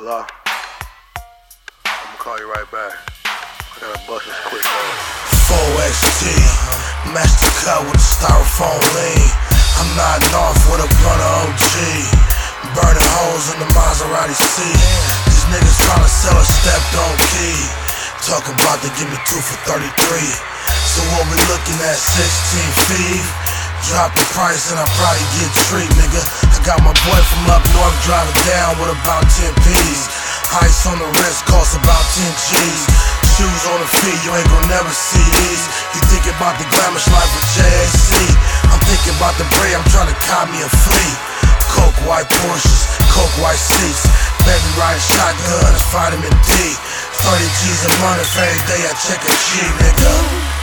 Hello? I'ma call you right back. I gotta bust this quick though. 4XT, master cut with a styrofoam lean. I'm nodding off with a blunt of OG. Burning holes in the Maserati seat. These niggas tryna sell a stepped on key. Talking about they give me 2 for 33. So what we looking at, 16 feet? Drop the price and I probably get treat, nigga. I got my boy from up north driving down with about 10 P's. Ice on the wrist costs about 10 G's. Shoes on the feet, you ain't gon' never see these. You thinking about the glamorous life with JAC. I'm thinking about the bread, I'm trying to cop me a fleet. Coke white Porsches, coke white seats. Baby riding shotguns, vitamin D. 30 G's a month if every day I check a G, nigga.